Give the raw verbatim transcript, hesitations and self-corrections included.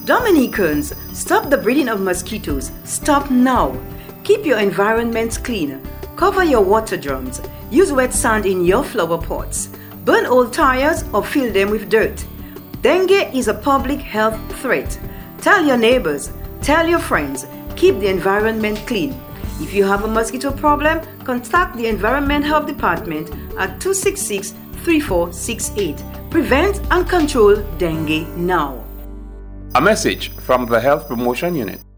Dominicans, stop the breeding of mosquitoes. Stop now. Keep your environments clean. Cover your water drums. Use wet sand in your flower pots. Burn old tires or fill them with dirt. Dengue is a public health threat. Tell your neighbors. Tell your friends. Keep the environment clean. If you have a mosquito problem, contact the Environment Health Department at two six six, three four six eight. Prevent and control dengue now. A message from the Health Promotion Unit.